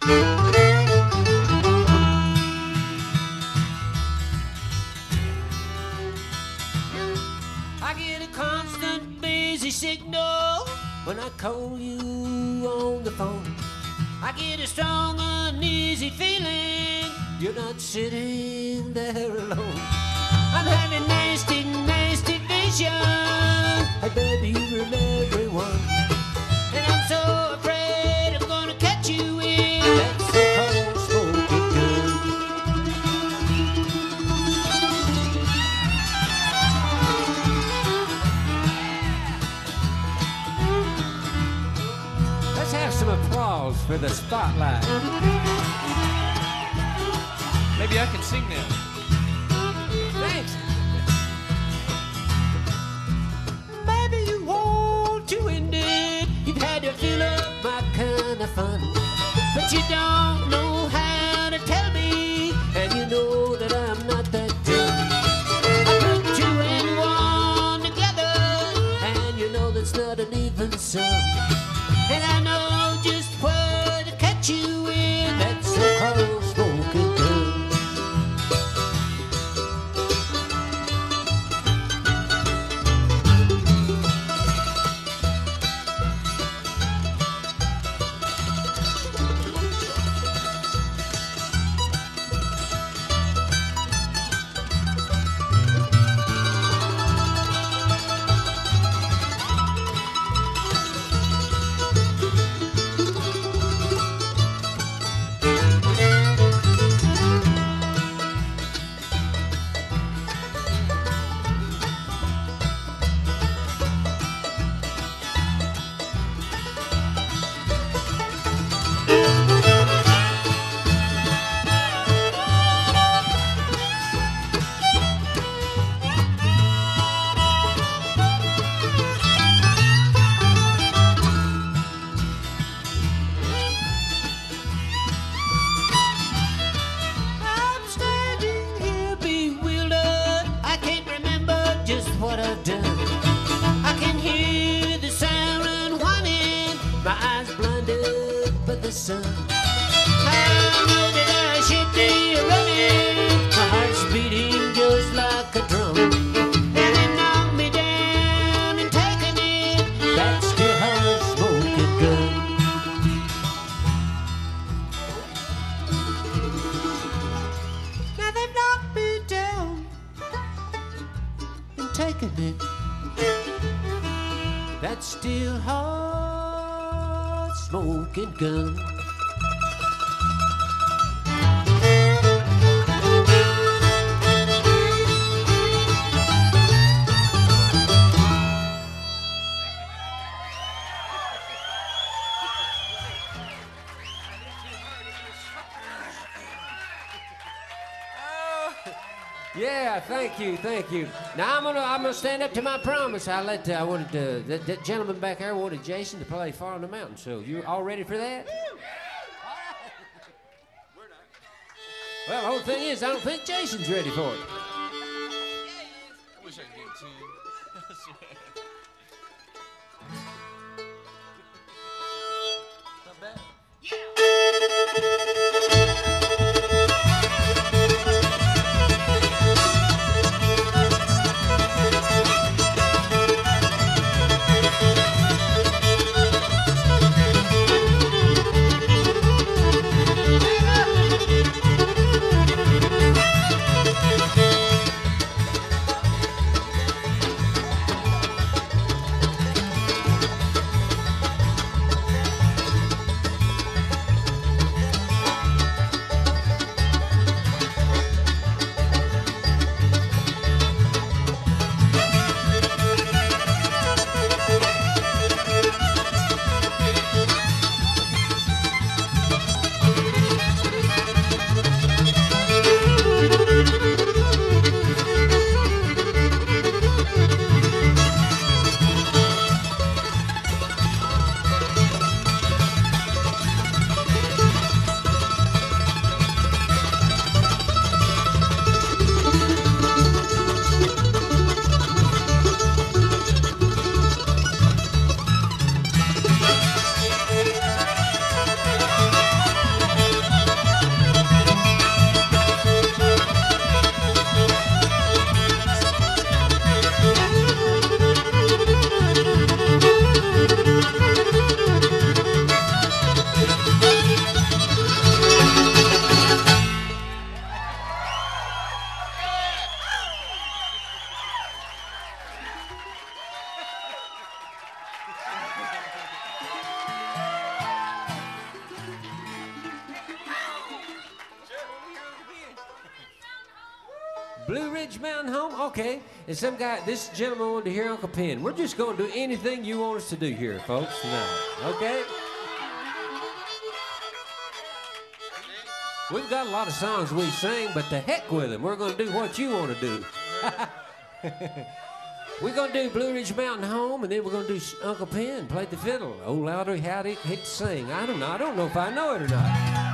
I get a constant busy signal when I call you on the phone. I get a strong uneasy feeling you're not sitting there alone. I'm having nasty, nasty vision. Hey baby, you're in everyone. And I'm so afraid I'm gonna catch you in that so-called smoking gun. Let's have some applause for the spotlight. Maybe I can sing now. Thanks. Maybe you want to end it. You've had to fill up my kind of fun, but you don't know how to tell me, and you know that I'm not that dumb. I put two and one together, and you know that's not an even sum. And I know just where to catch you in that so-called smoking gun. I'm standing here bewildered. I can't remember just what I've done. I can hear the siren whining. My eyes blinded by the sun. I know that I should be running. My heart's beating just like a drum. And it knocked me down and taken it. That's still her smoking gun. Now they've knocked me down and taken it. That still hot smoking gun. Yeah, thank you, thank you. Now I'm gonna stand up to my promise. I wanted that gentleman back there wanted Jason to play Far on the Mountain. So you all ready for that? Well, the whole thing is, I don't think Jason's ready for it. I wish I could get a tune. Not bad. Blue Ridge Mountain Home? Okay. And some guy, this gentleman wanted to hear Uncle Pen. We're just going to do anything you want us to do here, folks, tonight. Okay? We've got a lot of songs we sing, but to heck with them. We're going to do what you want to do. We're going to do Blue Ridge Mountain Home, and then we're going to do Uncle Pen, play the fiddle. Oh, louder, howdy, hit to sing. I don't know if I know it or not.